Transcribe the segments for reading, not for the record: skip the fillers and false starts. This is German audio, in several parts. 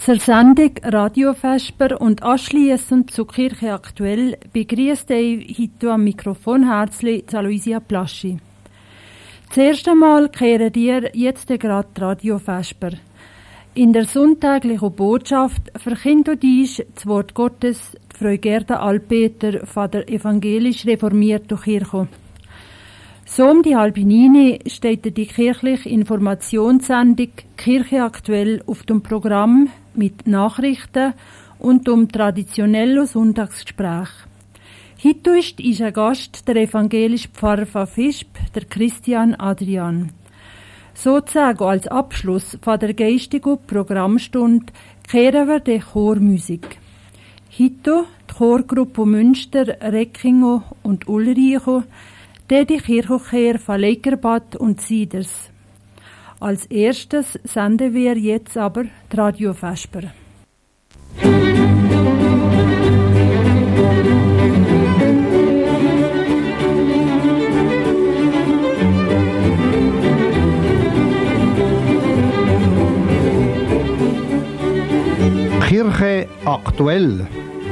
Zur Sendung Radio Vesper und anschliessend zu Kirche aktuell begrüßt heute am Mikrofon herzlich Aloysia Plaschi. Das erste Mal kehren dir jetzt gerade Radio Vesper. In der sonntäglichen Botschaft verkündet uns das Wort Gottes Frau Gerda Alpeter von der evangelisch-reformierten Kirche. So um die 8:30 steht die kirchliche Informationssendung Kirche aktuell auf dem Programm mit Nachrichten und um traditionelle Sonntagsgespräch. Heute ist ein Gast der evangelische Pfarrer von Visp, der Christian Adrian. Sozusagen als Abschluss von der geistigen Programmstunde kehren wir die Chormusik. Heute die Chorgruppe Münster, Reckingo und Ulricho, die Kirchenchor von Leikerbad und Sieders. Als erstes senden wir jetzt aber die Radio Vesper. Kirche aktuell.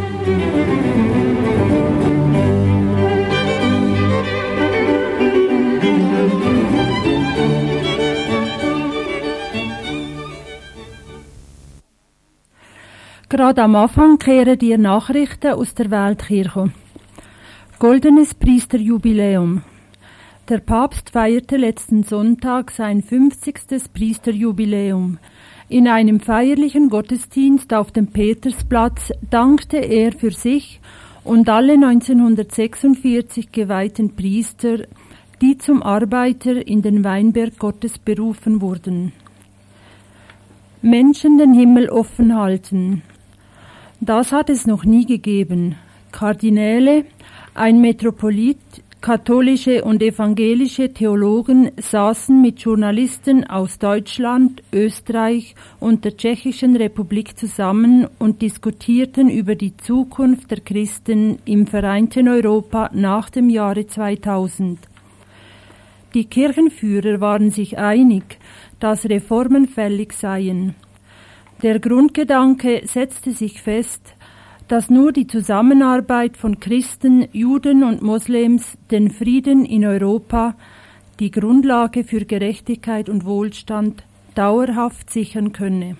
Gerade am Anfang kehren die Nachrichten aus der Weltkirche. Goldenes Priesterjubiläum. Der Papst feierte letzten Sonntag sein 50. Priesterjubiläum. In einem feierlichen Gottesdienst auf dem Petersplatz dankte er für sich und alle 1946 geweihten Priester, die zum Arbeiter in den Weinberg Gottes berufen wurden. Menschen den Himmel offen halten. Das hat es noch nie gegeben. Kardinäle, ein Metropolit, katholische und evangelische Theologen saßen mit Journalisten aus Deutschland, Österreich und der Tschechischen Republik zusammen und diskutierten über die Zukunft der Christen im vereinten Europa nach dem Jahre 2000. Die Kirchenführer waren sich einig, dass Reformen fällig seien. Der Grundgedanke setzte sich fest, dass nur die Zusammenarbeit von Christen, Juden und Moslems den Frieden in Europa, die Grundlage für Gerechtigkeit und Wohlstand, dauerhaft sichern könne.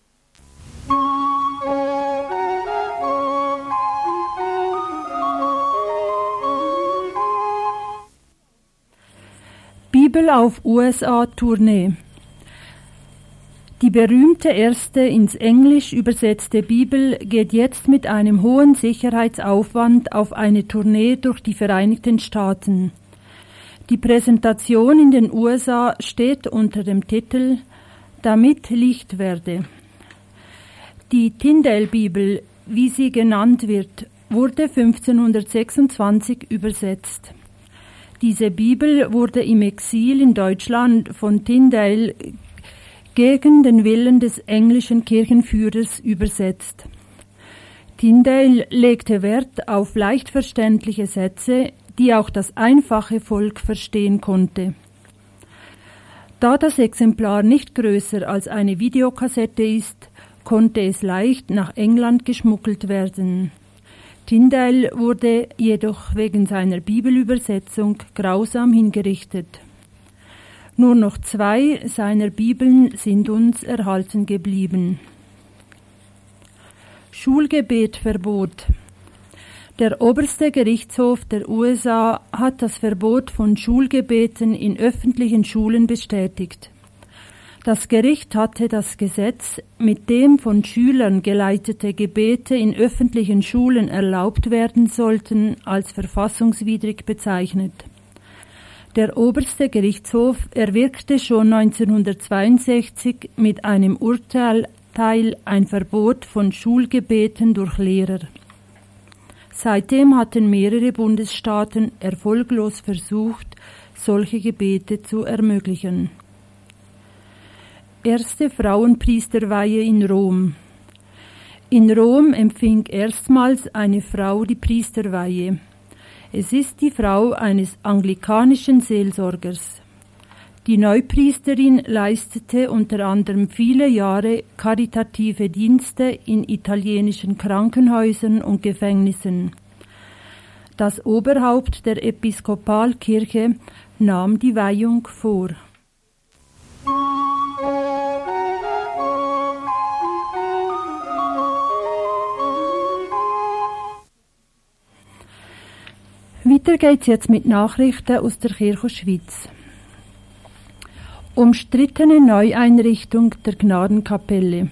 Bibel auf USA-Tournee. Die berühmte erste ins Englisch übersetzte Bibel geht jetzt mit einem hohen Sicherheitsaufwand auf eine Tournee durch die Vereinigten Staaten. Die Präsentation in den USA steht unter dem Titel »Damit Licht werde«. Die Tyndale-Bibel, wie sie genannt wird, wurde 1526 übersetzt. Diese Bibel wurde im Exil in Deutschland von Tyndale gegen den Willen des englischen Kirchenführers übersetzt. Tyndale legte Wert auf leicht verständliche Sätze, die auch das einfache Volk verstehen konnte. Da das Exemplar nicht größer als eine Videokassette ist, konnte es leicht nach England geschmuggelt werden. Tyndale wurde jedoch wegen seiner Bibelübersetzung grausam hingerichtet. Nur noch 2 seiner Bibeln sind uns erhalten geblieben. Schulgebetverbot. Der oberste Gerichtshof der USA hat das Verbot von Schulgebeten in öffentlichen Schulen bestätigt. Das Gericht hatte das Gesetz, mit dem von Schülern geleitete Gebete in öffentlichen Schulen erlaubt werden sollten, als verfassungswidrig bezeichnet. Der oberste Gerichtshof erwirkte schon 1962 mit einem Urteil ein Verbot von Schulgebeten durch Lehrer. Seitdem hatten mehrere Bundesstaaten erfolglos versucht, solche Gebete zu ermöglichen. Erste Frauenpriesterweihe in Rom. In Rom empfing erstmals eine Frau die Priesterweihe. Es ist die Frau eines anglikanischen Seelsorgers. Die Neupriesterin leistete unter anderem viele Jahre karitative Dienste in italienischen Krankenhäusern und Gefängnissen. Das Oberhaupt der Episkopalkirche nahm die Weihung vor. Weiter geht's jetzt mit Nachrichten aus der Kirche Schweiz. Umstrittene Neueinrichtung der Gnadenkapelle.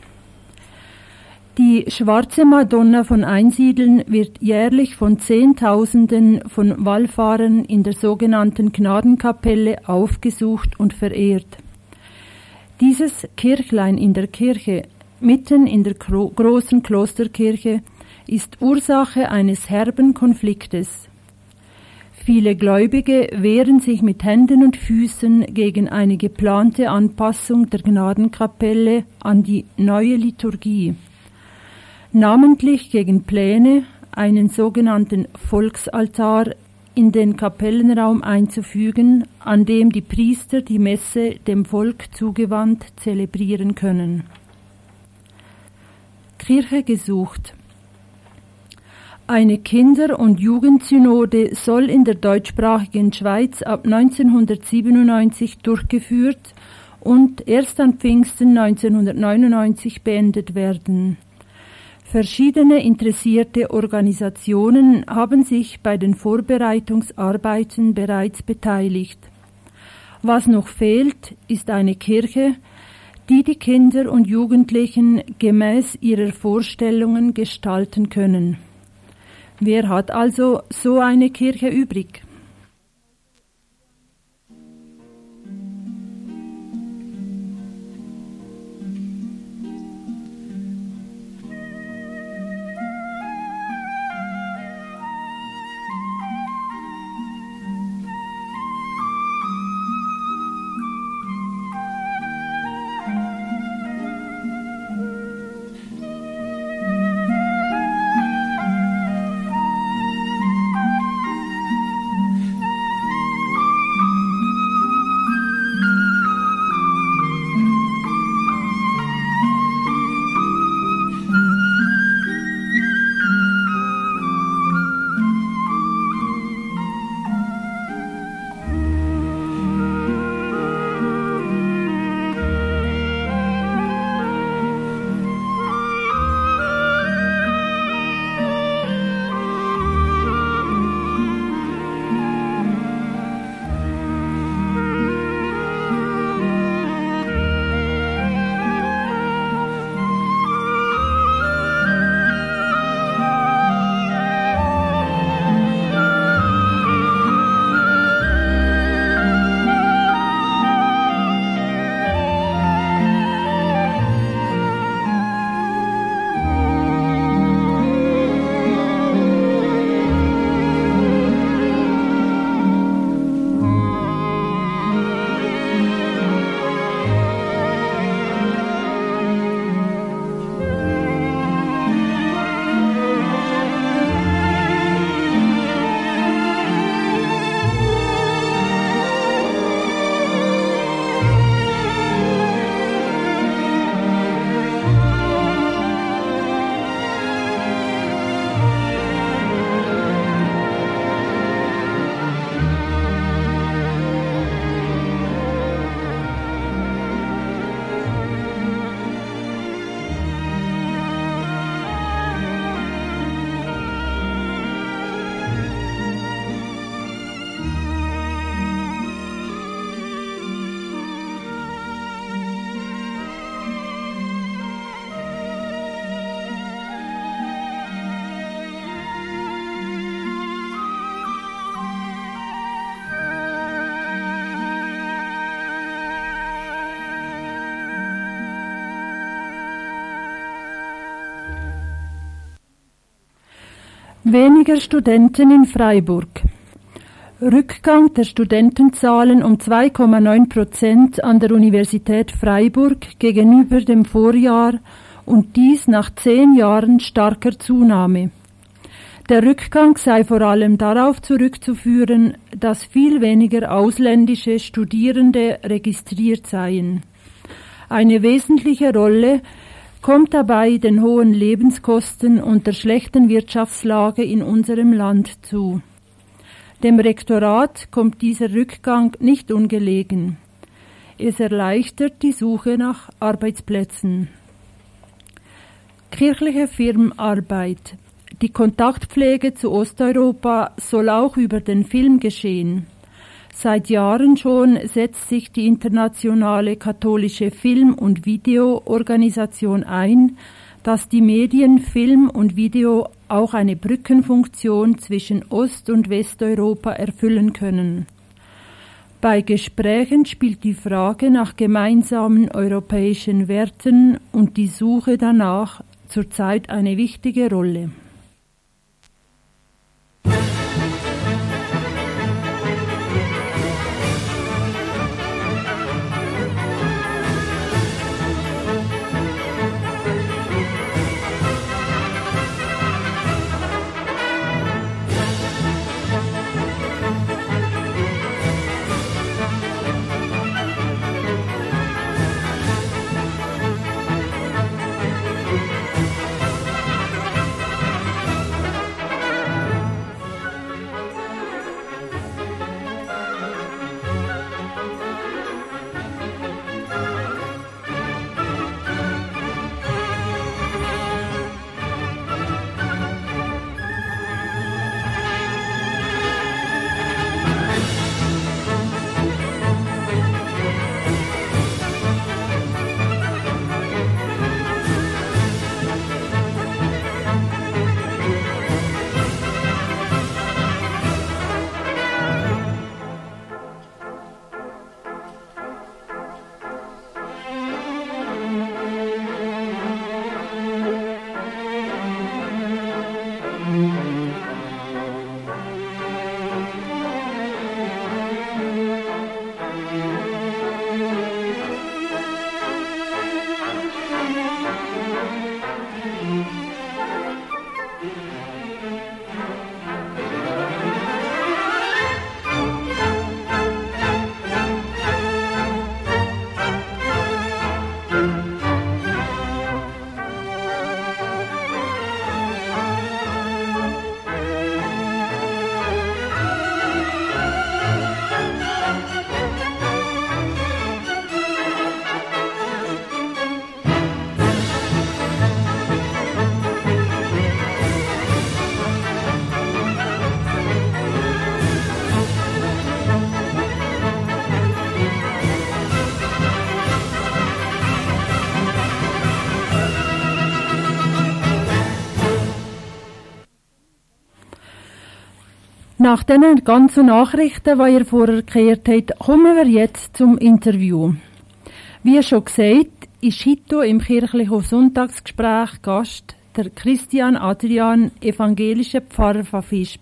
Die Schwarze Madonna von Einsiedeln wird jährlich von Zehntausenden von Wallfahrern in der sogenannten Gnadenkapelle aufgesucht und verehrt. Dieses Kirchlein in der Kirche, mitten in der großen Klosterkirche, ist Ursache eines herben Konfliktes. Viele Gläubige wehren sich mit Händen und Füßen gegen eine geplante Anpassung der Gnadenkapelle an die neue Liturgie, namentlich gegen Pläne, einen sogenannten Volksaltar in den Kapellenraum einzufügen, an dem die Priester die Messe dem Volk zugewandt zelebrieren können. Kirche gesucht. Eine Kinder- und Jugendsynode soll in der deutschsprachigen Schweiz ab 1997 durchgeführt und erst an Pfingsten 1999 beendet werden. Verschiedene interessierte Organisationen haben sich bei den Vorbereitungsarbeiten bereits beteiligt. Was noch fehlt, ist eine Kirche, die die Kinder und Jugendlichen gemäß ihrer Vorstellungen gestalten können. Wer hat also so eine Kirche übrig? Weniger Studenten in Freiburg. Rückgang der Studentenzahlen um 2,9% an der Universität Freiburg gegenüber dem Vorjahr und dies nach 10 Jahren starker Zunahme. Der Rückgang sei vor allem darauf zurückzuführen, dass viel weniger ausländische Studierende registriert seien. Eine wesentliche Rolle kommt dabei den hohen Lebenskosten und der schlechten Wirtschaftslage in unserem Land zu. Dem Rektorat kommt dieser Rückgang nicht ungelegen. Es erleichtert die Suche nach Arbeitsplätzen. Kirchliche Firmenarbeit. Die Kontaktpflege zu Osteuropa soll auch über den Film geschehen. Seit Jahren schon setzt sich die internationale katholische Film- und Videoorganisation ein, dass die Medien Film und Video auch eine Brückenfunktion zwischen Ost- und Westeuropa erfüllen können. Bei Gesprächen spielt die Frage nach gemeinsamen europäischen Werten und die Suche danach zurzeit eine wichtige Rolle. Nach den ganzen Nachrichten, die ihr vorher gehört habt, kommen wir jetzt zum Interview. Wie schon gesagt, ist heute im kirchlichen Sonntagsgespräch Gast der Christian Adrian, evangelischer Pfarrer von Visp.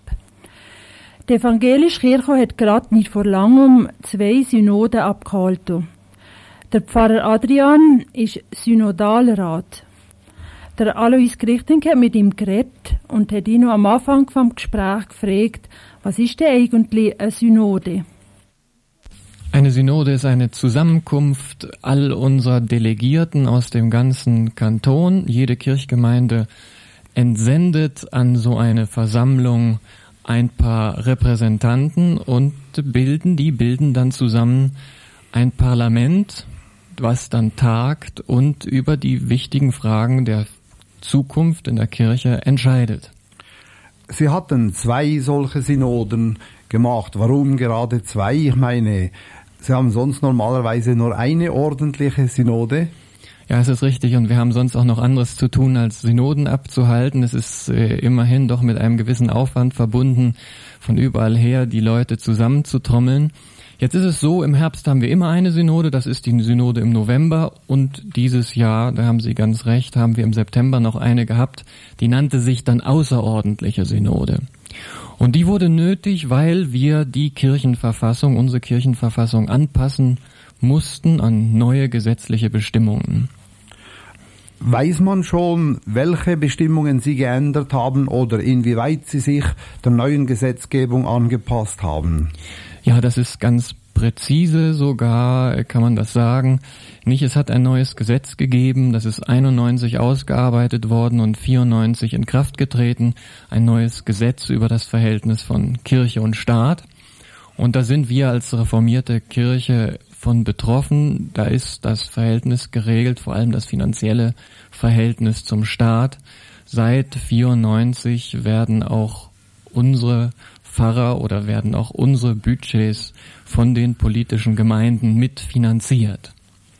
Die evangelische Kirche hat gerade nicht vor langem 2 Synoden abgehalten. Der Pfarrer Adrian ist Synodalrat. Der Alois Grichting hat mit ihm geredet und hat ihn noch am Anfang vom Gespräch gefragt, was ist denn eigentlich eine Synode? Eine Synode ist eine Zusammenkunft all unserer Delegierten aus dem ganzen Kanton. Jede Kirchgemeinde entsendet an so eine Versammlung ein paar Repräsentanten und bilden dann zusammen ein Parlament, was dann tagt und über die wichtigen Fragen der Zukunft in der Kirche entscheidet. Sie hatten 2 solche Synoden gemacht. Warum gerade 2? Ich meine, Sie haben sonst normalerweise nur eine ordentliche Synode. Ja, es ist richtig, und wir haben sonst auch noch anderes zu tun, als Synoden abzuhalten. Es ist immerhin doch mit einem gewissen Aufwand verbunden, von überall her die Leute zusammenzutrommeln. Jetzt ist es so, im Herbst haben wir immer eine Synode, das ist die Synode im November, und dieses Jahr, da haben Sie ganz recht, haben wir im September noch eine gehabt, die nannte sich dann außerordentliche Synode. Und die wurde nötig, weil wir die Kirchenverfassung, unsere Kirchenverfassung anpassen mussten an neue gesetzliche Bestimmungen. Weiß man schon, welche Bestimmungen Sie geändert haben oder inwieweit Sie sich der neuen Gesetzgebung angepasst haben? Ja, das ist ganz präzise sogar, kann man das sagen. Nicht, es hat ein neues Gesetz gegeben, das ist 91 ausgearbeitet worden und 94 in Kraft getreten. Ein neues Gesetz über das Verhältnis von Kirche und Staat. Und da sind wir als reformierte Kirche von betroffen. Da ist das Verhältnis geregelt, vor allem das finanzielle Verhältnis zum Staat. Seit 94 werden auch unsere Pfarrer oder werden auch unsere Budgets von den politischen Gemeinden mitfinanziert.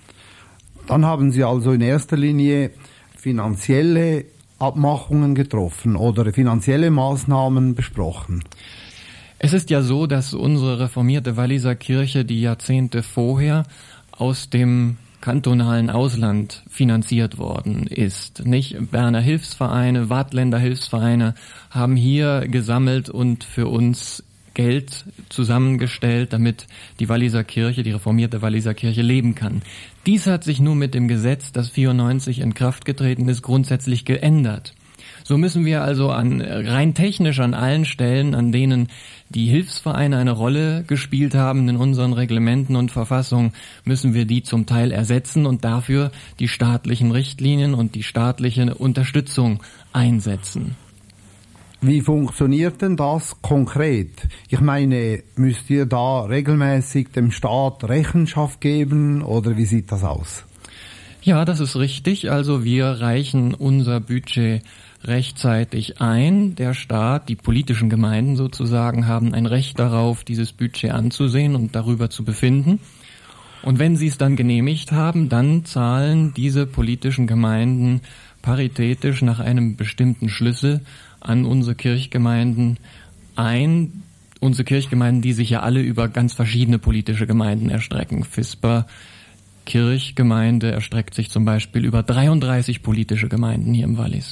Dann haben Sie also in erster Linie finanzielle Abmachungen getroffen oder finanzielle Maßnahmen besprochen. Es ist ja so, dass unsere reformierte Walliser Kirche die Jahrzehnte vorher aus dem kantonalen Ausland finanziert worden ist. Nicht Berner Hilfsvereine, Waadtländer Hilfsvereine haben hier gesammelt und für uns Geld zusammengestellt, damit die Walliser Kirche, die reformierte Walliser Kirche leben kann. Dies hat sich nun mit dem Gesetz, das 94 in Kraft getreten ist, grundsätzlich geändert. So müssen wir also rein technisch an allen Stellen, an denen die Hilfsvereine eine Rolle gespielt haben in unseren Reglementen und Verfassungen, müssen wir die zum Teil ersetzen und dafür die staatlichen Richtlinien und die staatliche Unterstützung einsetzen. Wie funktioniert denn das konkret? Ich meine, müsst ihr da regelmäßig dem Staat Rechenschaft geben oder wie sieht das aus? Ja, das ist richtig. Also wir reichen unser Budget rechtzeitig ein. Der Staat, die politischen Gemeinden sozusagen, haben ein Recht darauf, dieses Budget anzusehen und darüber zu befinden. Und wenn sie es dann genehmigt haben, dann zahlen diese politischen Gemeinden paritätisch nach einem bestimmten Schlüssel an unsere Kirchgemeinden ein. Unsere Kirchgemeinden, die sich ja alle über ganz verschiedene politische Gemeinden erstrecken. Visper Kirchgemeinde erstreckt sich zum Beispiel über 33 politische Gemeinden hier im Wallis.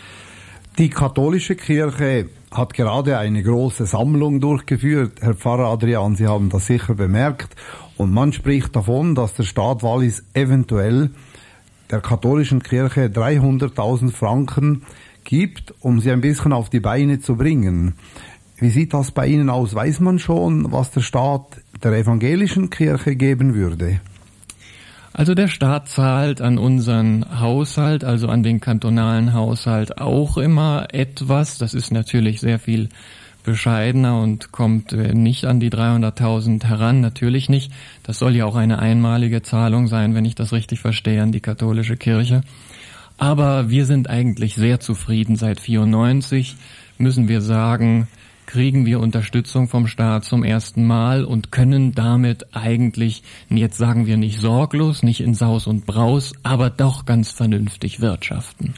Die katholische Kirche hat gerade eine große Sammlung durchgeführt. Herr Pfarrer Adrian, Sie haben das sicher bemerkt. Und man spricht davon, dass der Staat Wallis eventuell der katholischen Kirche 300.000 Franken gibt, um sie ein bisschen auf die Beine zu bringen. Wie sieht das bei Ihnen aus? Weiß man schon, was der Staat der evangelischen Kirche geben würde? Also der Staat zahlt an unseren Haushalt, also an den kantonalen Haushalt auch immer etwas. Das ist natürlich sehr viel bescheidener und kommt nicht an die 300.000 heran, natürlich nicht. Das soll ja auch eine einmalige Zahlung sein, wenn ich das richtig verstehe, an die katholische Kirche. Aber wir sind eigentlich sehr zufrieden. Seit 94 müssen wir sagen, kriegen wir Unterstützung vom Staat zum ersten Mal und können damit eigentlich, jetzt sagen wir nicht sorglos, nicht in Saus und Braus, aber doch ganz vernünftig wirtschaften.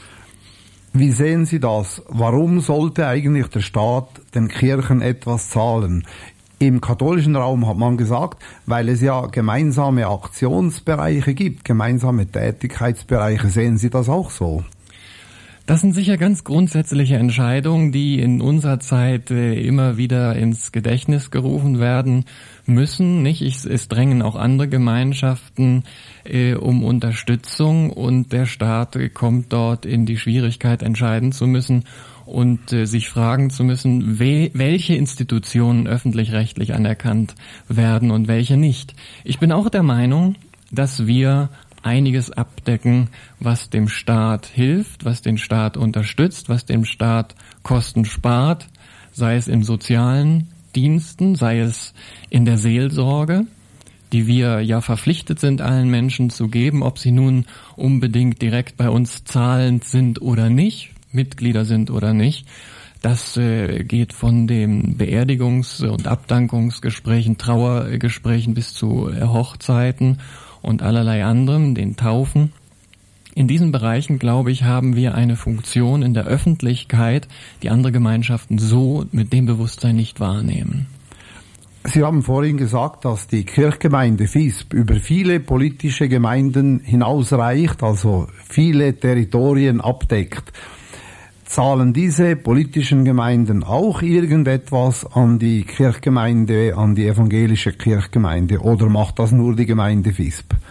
Wie sehen Sie das? Warum sollte eigentlich der Staat den Kirchen etwas zahlen? Im katholischen Raum hat man gesagt, weil es ja gemeinsame Aktionsbereiche gibt, gemeinsame Tätigkeitsbereiche. Sehen Sie das auch so? Das sind sicher ganz grundsätzliche Entscheidungen, die in unserer Zeit immer wieder ins Gedächtnis gerufen werden müssen. Nicht? Es drängen auch andere Gemeinschaften um Unterstützung und der Staat kommt dort in die Schwierigkeit, entscheiden zu müssen und sich fragen zu müssen, welche Institutionen öffentlich-rechtlich anerkannt werden und welche nicht. Ich bin auch der Meinung, dass wir einiges abdecken, was dem Staat hilft, was den Staat unterstützt, was dem Staat Kosten spart, sei es in sozialen Diensten, sei es in der Seelsorge, die wir ja verpflichtet sind, allen Menschen zu geben, ob sie nun unbedingt direkt bei uns zahlend sind oder nicht, Mitglieder sind oder nicht. Das geht von den Beerdigungs- und Abdankungsgesprächen, Trauergesprächen bis zu Hochzeiten und allerlei anderem, den Taufen. In diesen Bereichen, glaube ich, haben wir eine Funktion in der Öffentlichkeit, die andere Gemeinschaften so mit dem Bewusstsein nicht wahrnehmen. Sie haben vorhin gesagt, dass die Kirchgemeinde Visp über viele politische Gemeinden hinausreicht, also viele Territorien abdeckt. Zahlen diese politischen Gemeinden auch irgendetwas an die Kirchgemeinde, an die evangelische Kirchgemeinde oder macht das nur die Gemeinde Visp?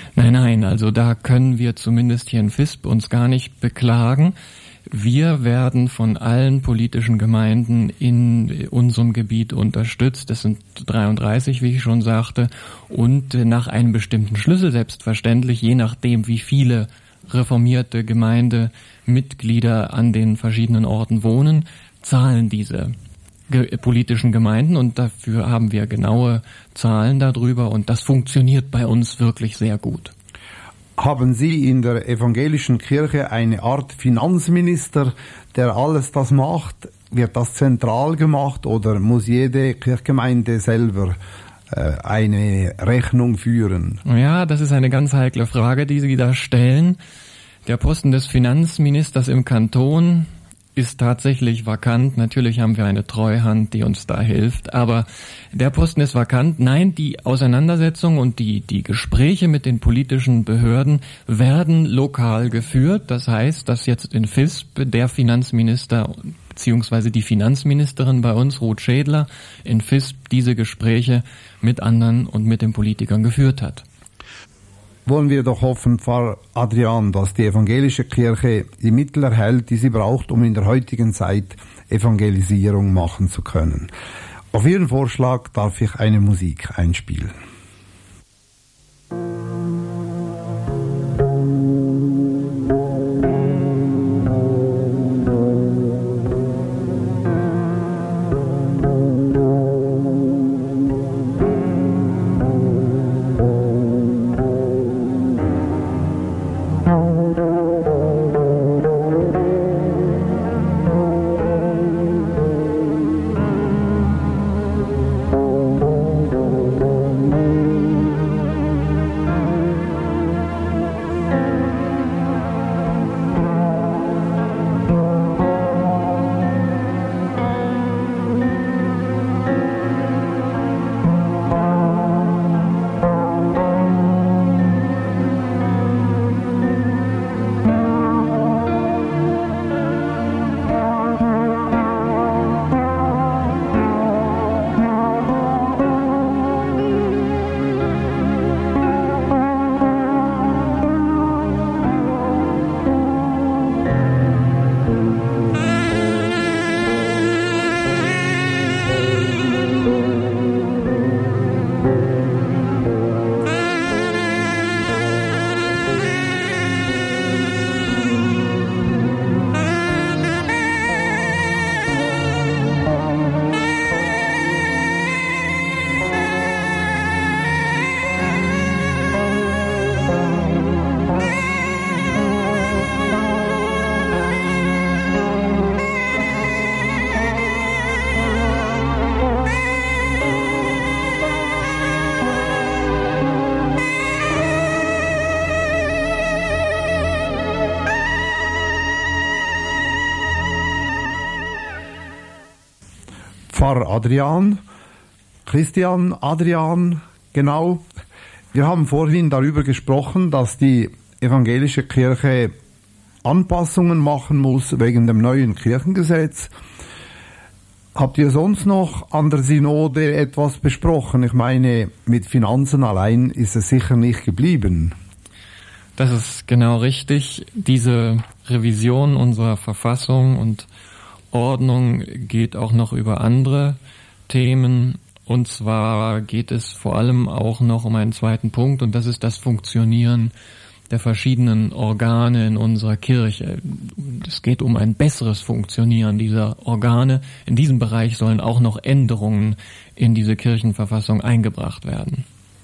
Nein, also da können wir zumindest hier in Visp uns gar nicht beklagen. Wir werden von allen politischen Gemeinden in unserem Gebiet unterstützt. Das sind 33, wie ich schon sagte, und nach einem bestimmten Schlüssel selbstverständlich, je nachdem, wie viele reformierte Gemeindemitglieder an den verschiedenen Orten wohnen, zahlen diese politischen Gemeinden, und dafür haben wir genaue Zahlen darüber, und das funktioniert bei uns wirklich sehr gut. Haben Sie in der evangelischen Kirche eine Art Finanzminister, der alles das macht? Wird das zentral gemacht oder muss jede Kirchgemeinde selber eine Rechnung führen? Ja, das ist eine ganz heikle Frage, die Sie da stellen. Der Posten des Finanzministers im Kanton ist tatsächlich vakant. Natürlich haben wir eine Treuhand, die uns da hilft, aber der Posten ist vakant. Nein, die Auseinandersetzung und die Gespräche mit den politischen Behörden werden lokal geführt. Das heißt, dass jetzt in Visp der Finanzminister bzw. die Finanzministerin bei uns, Ruth Schädler, in Visp diese Gespräche mit anderen und mit den Politikern geführt hat. Wollen wir doch hoffen, Pfarrer Adrian, dass die evangelische Kirche die Mittel erhält, die sie braucht, um in der heutigen Zeit Evangelisierung machen zu können. Auf Ihren Vorschlag darf ich eine Musik einspielen. Pfarrer Adrian, Christian Adrian, genau. Wir haben vorhin darüber gesprochen, dass die evangelische Kirche Anpassungen machen muss wegen dem neuen Kirchengesetz. Habt ihr sonst noch an der Synode etwas besprochen? Ich meine, mit Finanzen allein ist es sicher nicht geblieben. Das ist genau richtig. Diese Revision unserer Verfassung und Ordnung geht auch noch über andere Themen. Und zwar geht es vor allem auch noch um einen zweiten Punkt, und das ist das Funktionieren der verschiedenen Organe in unserer Kirche. Es geht um ein besseres Funktionieren dieser Organe. In diesem Bereich sollen auch noch Änderungen in diese Kirchenverfassung eingebracht werden.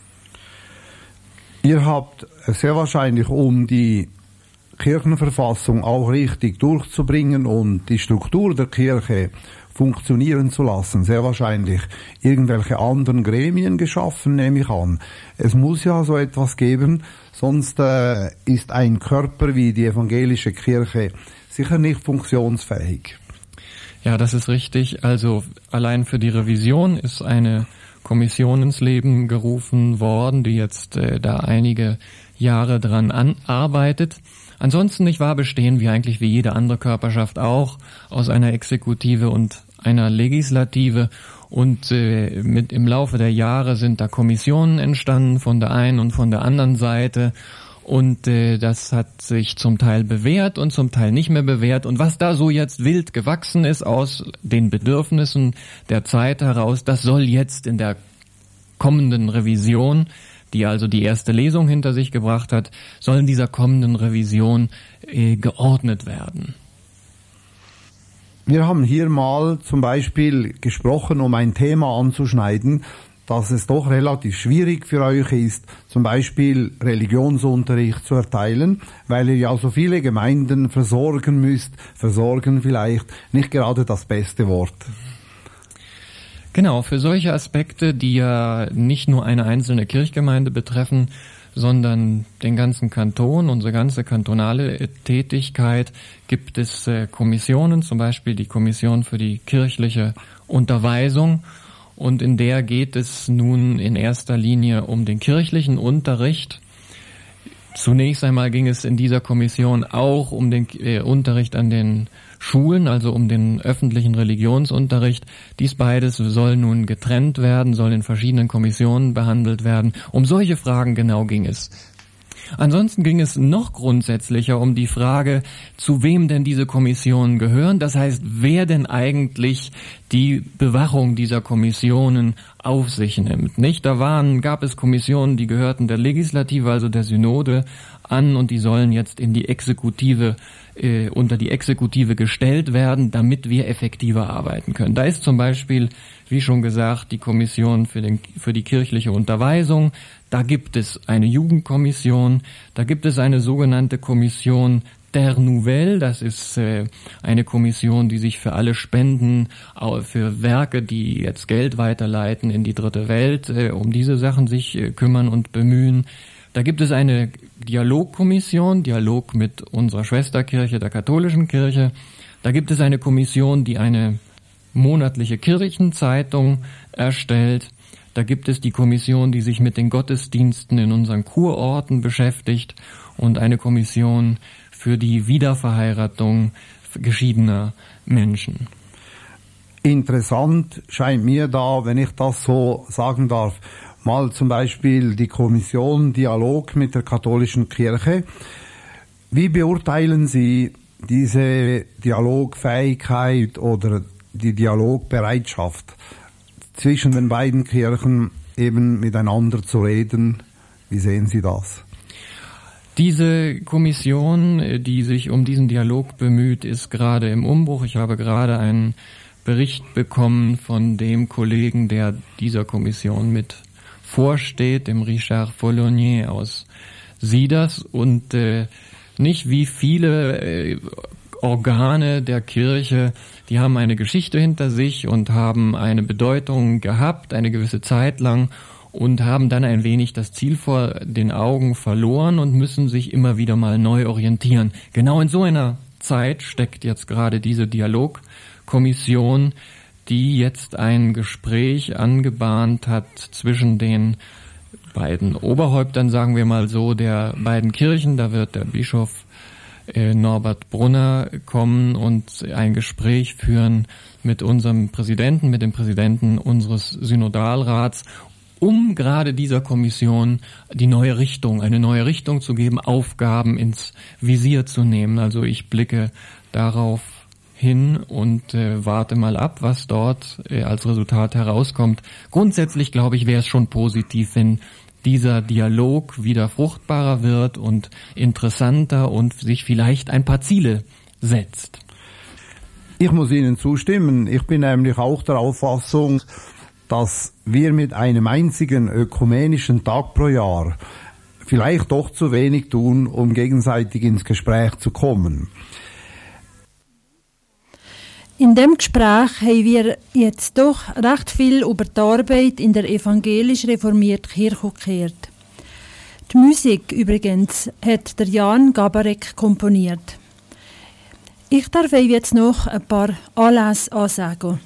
Ihr habt sehr wahrscheinlich, um die Kirchenverfassung auch richtig durchzubringen und die Struktur der Kirche funktionieren zu lassen, sehr wahrscheinlich irgendwelche anderen Gremien geschaffen, nehme ich an. Es muss ja so etwas geben, sonst ist ein Körper wie die evangelische Kirche sicher nicht funktionsfähig. Ja, das ist richtig. Also allein für die Revision ist eine Kommission ins Leben gerufen worden, die jetzt da einige Jahre dran arbeitet. Ansonsten, nicht wahr, bestehen wir eigentlich wie jede andere Körperschaft auch aus einer Exekutive und einer Legislative und im Laufe der Jahre sind da Kommissionen entstanden von der einen und von der anderen Seite. Und das hat sich zum Teil bewährt und zum Teil nicht mehr bewährt. Und was da so jetzt wild gewachsen ist aus den Bedürfnissen der Zeit heraus, das soll jetzt in der kommenden Revision, die also die erste Lesung hinter sich gebracht hat, soll in dieser kommenden Revision geordnet werden. Wir haben hier mal zum Beispiel gesprochen, um ein Thema anzuschneiden, dass es doch relativ schwierig für euch ist, zum Beispiel Religionsunterricht zu erteilen, weil ihr ja so viele Gemeinden versorgen müsst. Versorgen vielleicht nicht gerade das beste Wort. Genau, für solche Aspekte, die ja nicht nur eine einzelne Kirchgemeinde betreffen, sondern den ganzen Kanton, unsere ganze kantonale Tätigkeit, gibt es Kommissionen, zum Beispiel die Kommission für die kirchliche Unterweisung. Und in der geht es nun in erster Linie um den kirchlichen Unterricht. Zunächst einmal ging es in dieser Kommission auch um den Unterricht an den Schulen, also um den öffentlichen Religionsunterricht. Dies beides soll nun getrennt werden, soll in verschiedenen Kommissionen behandelt werden. Um solche Fragen genau ging es. Ansonsten ging es noch grundsätzlicher um die Frage, zu wem denn diese Kommissionen gehören. Das heißt, wer denn eigentlich die Bewachung dieser Kommissionen auf sich nimmt. Nicht? Gab es Kommissionen, die gehörten der Legislative, also der Synode, an und die sollen jetzt in die Exekutive, unter die Exekutive gestellt werden, damit wir effektiver arbeiten können. Da ist zum Beispiel, wie schon gesagt, die Kommission für die kirchliche Unterweisung. Da gibt es eine Jugendkommission, da gibt es eine sogenannte Kommission Terre Nouvelle, das ist eine Kommission, die sich für alle Spenden, für Werke, die jetzt Geld weiterleiten in die dritte Welt, um diese Sachen sich kümmern und bemühen. Da gibt es eine Dialogkommission, Dialog mit unserer Schwesterkirche, der katholischen Kirche. Da gibt es eine Kommission, die eine monatliche Kirchenzeitung erstellt. Da gibt es die Kommission, die sich mit den Gottesdiensten in unseren Kurorten beschäftigt und eine Kommission für die Wiederverheiratung geschiedener Menschen. Interessant scheint mir da, wenn ich das so sagen darf, mal zum Beispiel die Kommission Dialog mit der katholischen Kirche. Wie beurteilen Sie diese Dialogfähigkeit oder die Dialogbereitschaft zwischen den beiden Kirchen, eben miteinander zu reden? Wie sehen Sie das? Diese Kommission, die sich um diesen Dialog bemüht, ist gerade im Umbruch. Ich habe gerade einen Bericht bekommen von dem Kollegen, der dieser Kommission mit vorsteht, dem Richard Follonier aus Sieders. Und nicht wie viele Organe der Kirche, die haben eine Geschichte hinter sich und haben eine Bedeutung gehabt, eine gewisse Zeit lang, und haben dann ein wenig das Ziel vor den Augen verloren und müssen sich immer wieder mal neu orientieren. Genau in so einer Zeit steckt jetzt gerade diese Dialogkommission, die jetzt ein Gespräch angebahnt hat zwischen den beiden Oberhäuptern, sagen wir mal so, der beiden Kirchen. Da wird der Bischof Norbert Brunner kommen und ein Gespräch führen mit unserem Präsidenten, mit dem Präsidenten unseres Synodalrats, um gerade dieser Kommission eine neue Richtung zu geben, Aufgaben ins Visier zu nehmen. Also ich blicke darauf hin und warte mal ab, was dort als Resultat herauskommt. Grundsätzlich, glaube ich, wäre es schon positiv, wenn dieser Dialog wieder fruchtbarer wird und interessanter und sich vielleicht ein paar Ziele setzt. Ich muss Ihnen zustimmen. Ich bin nämlich auch der Auffassung, dass wir mit einem einzigen ökumenischen Tag pro Jahr vielleicht doch zu wenig tun, um gegenseitig ins Gespräch zu kommen. In dem Gespräch haben wir jetzt doch recht viel über die Arbeit in der evangelisch reformierten Kirche gehört. Die Musik übrigens hat der Jan Gabarek komponiert. Ich darf euch jetzt noch ein paar Anlässe ansagen.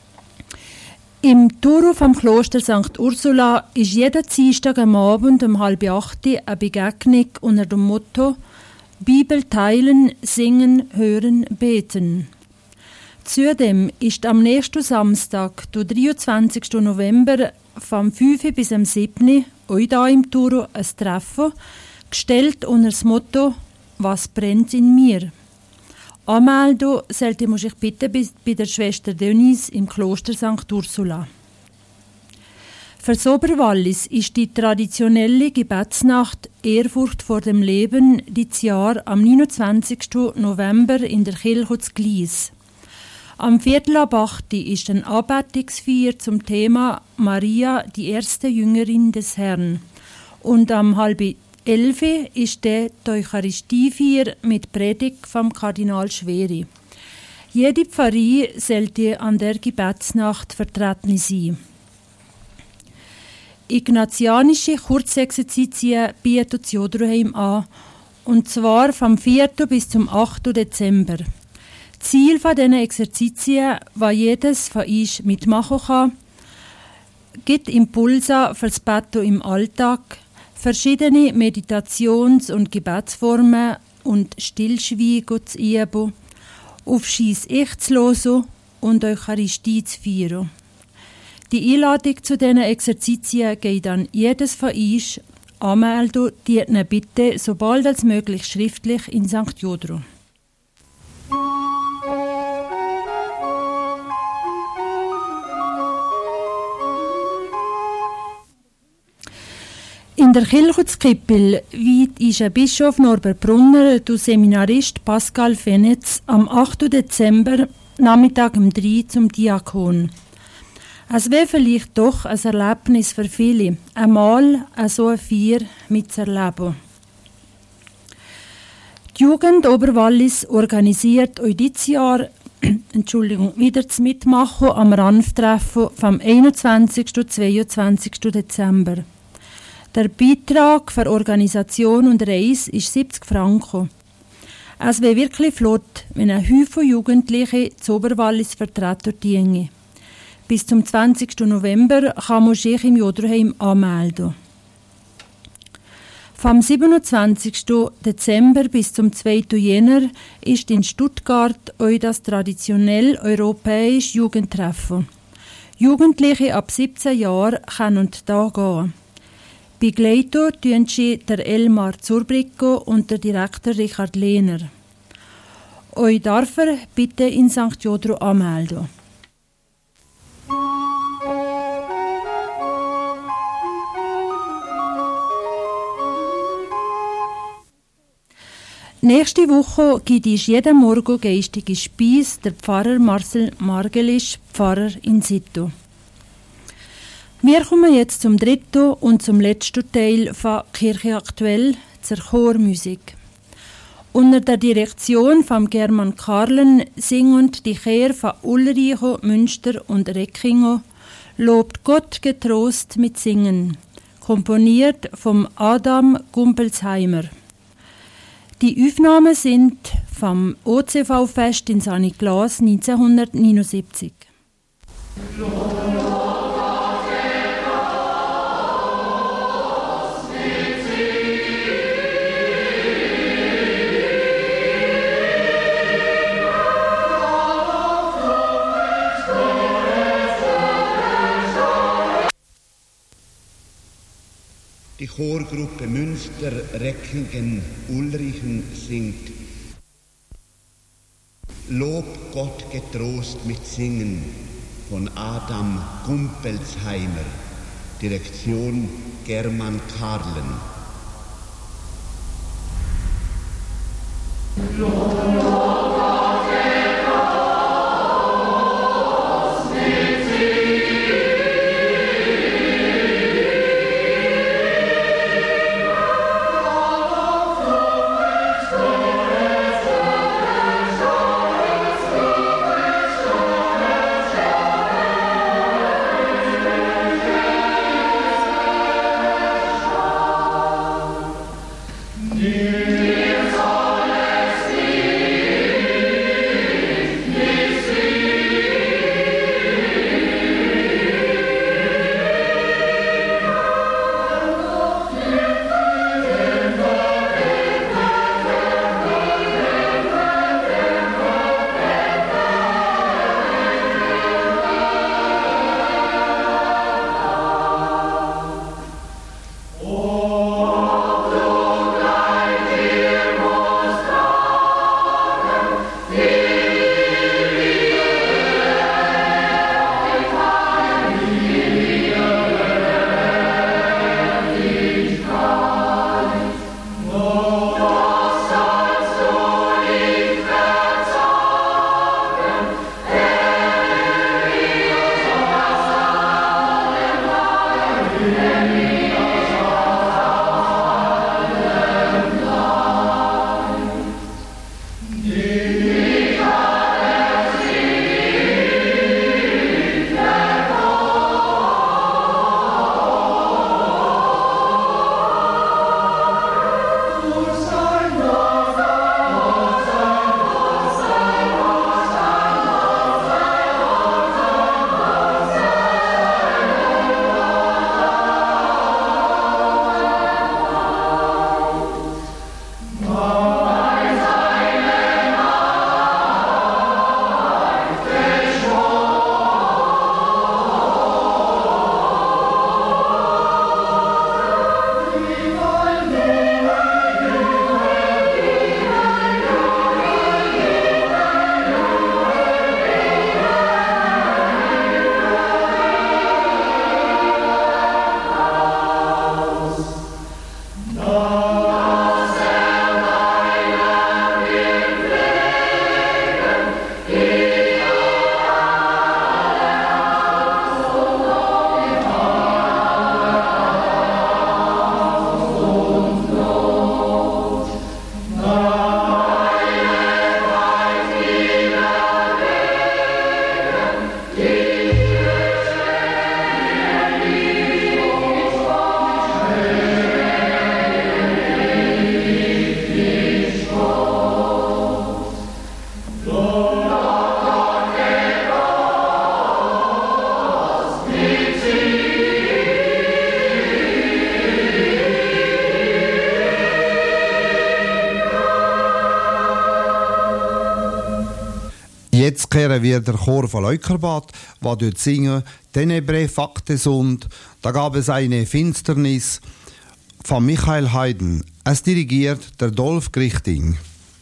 Im Turo vom Kloster St. Ursula ist jeden Dienstag am Abend um 7:30 eine Begegnung unter dem Motto Bibel teilen, singen, hören, beten. Zudem ist am nächsten Samstag, der 23. November, vom 5 bis am 7. euch hier im Turo ein Treffen, gestellt unter das Motto «Was brennt in mir?». Anmelden sollte man sich bitte bei der Schwester Denise im Kloster St. Ursula. Für das Oberwallis ist die traditionelle Gebetsnacht Ehrfurcht vor dem Leben dieses Jahr am 29. November in der Kirche zu Glies. Am 7:15 ist ein Anbetungsfeier zum Thema Maria, die erste Jüngerin des Herrn. Und am 10:30 ist die Eucharistiefeier mit Predigt vom Kardinal Schweri. Jede Pfarrie sollte an der Gebetsnacht vertreten sein. Ignatianische Kurzexerzitien bietet das Jodroheim an, und zwar vom 4. bis zum 8. Dezember. Ziel von diesen Exerzitien, was jedes von uns mitmachen kann, gibt Impulse für das Beten im Alltag, verschiedene Meditations- und Gebetsformen und Stillschweigen zu üben, auf Scheiss Ich zu hören und Eucharistie zu feiern. Die Einladung zu diesen Exerzitien geht an jedes von uns. Anmelden die bitte sobald als möglich schriftlich in St. Jodro. In der Kirche zu Kippel ist ein Bischof Norbert Brunner, der Seminarist Pascal Fenetz am 8. Dezember Nachmittag um 3 zum Diakon. Es wäre vielleicht doch ein Erlebnis für viele, einmal so eine Feier mitzuerleben. Die Jugend Oberwallis organisiert euch dieses Jahr wieder das Mitmachen am Ranftreffen vom 21. und 22. Dezember. Der Beitrag für Organisation und Reise ist 70 Franken. Es wäre wirklich flott, wenn ein Haufen Jugendliche zu Oberwallis vertreten ginge. Bis zum 20. November kann man sich im Jodroheim anmelden. Vom 27. Dezember bis zum 2. Jänner ist in Stuttgart euch das traditionell europäische Jugendtreffen. Jugendliche ab 17 Jahren können da gehen. Begleiten tun sie der Elmar Zurbricko und der Direktor Richard Lehner. Euch darf bitte in St. Jodro anmelden. Nächste Woche gibt es jeden Morgen geistige Speise der Pfarrer Marcel Margelisch, Pfarrer in situ. Wir kommen jetzt zum dritten und zum letzten Teil von Kirche aktuell, zur Chormusik. Unter der Direktion von German Karlen singen die Chöre von Ulricho, Münster und Reckingen «Lobt Gott getrost mit Singen», komponiert vom Adam Gumpelsheimer. Die Aufnahmen sind vom OCV-Fest in St. Glas 1979. Die Chorgruppe Münster, Reckingen, Ulrichen singt Lob Gott getrost mit Singen von Adam Gumpelsheimer, Direktion German Karlen. Dir soll es Jetzt kehren wir der Chor von Leukerbad, der dort singen, Tenebre facte sunt. Da gab es eine Finsternis von Michael Haydn. Es dirigiert der Dolf Grichting.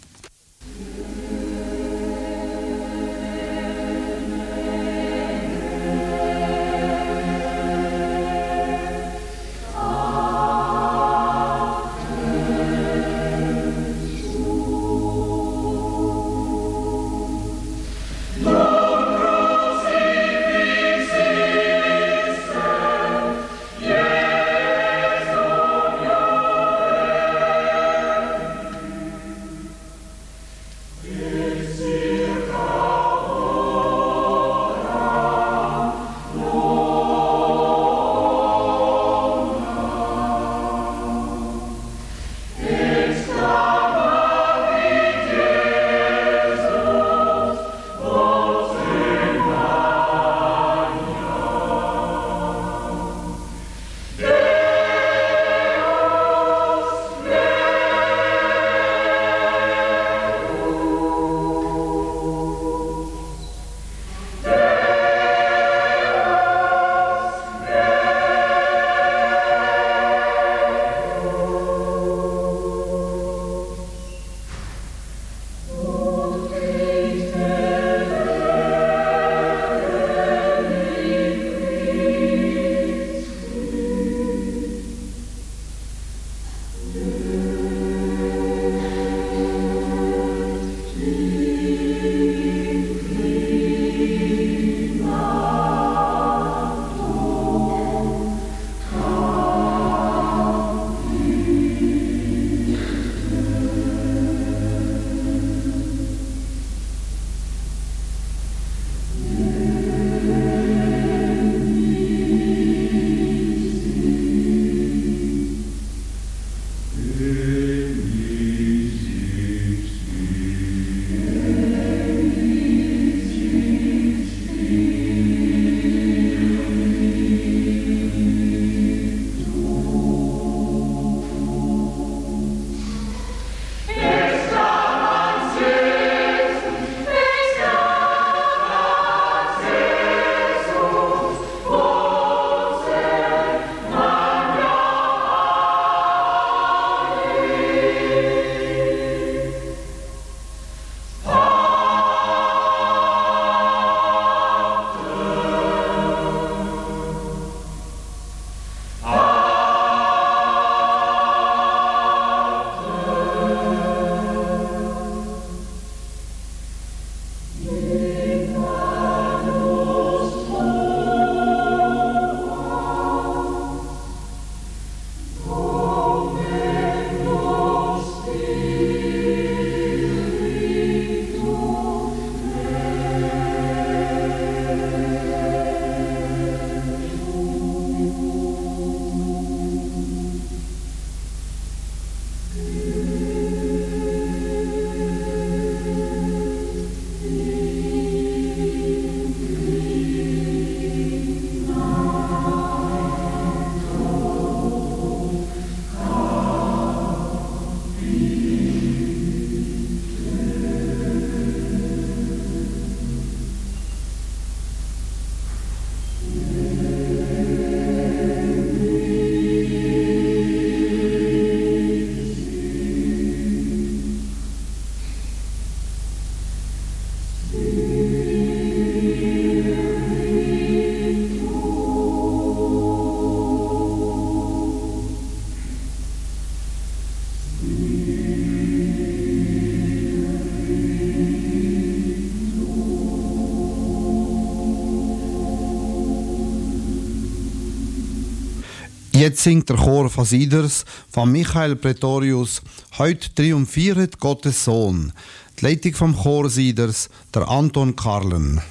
Jetzt singt der Chor von Siders von Michael Pretorius «Heut triumphiert Gottes Sohn». Die Leitung vom Chor Siders, der Anton Karlen.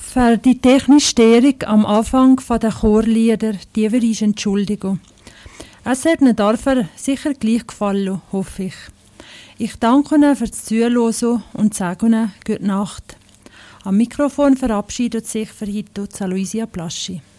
Für die technische Störung am Anfang der Chorlieder, die wir uns entschuldigen. Es hat Ihnen dafür sicher gleich gefallen, hoffe ich. Ich danke Ihnen fürs Zuhören und sage Ihnen gute Nacht. Am Mikrofon verabschiedet sich für heute Aloysia Plaschi.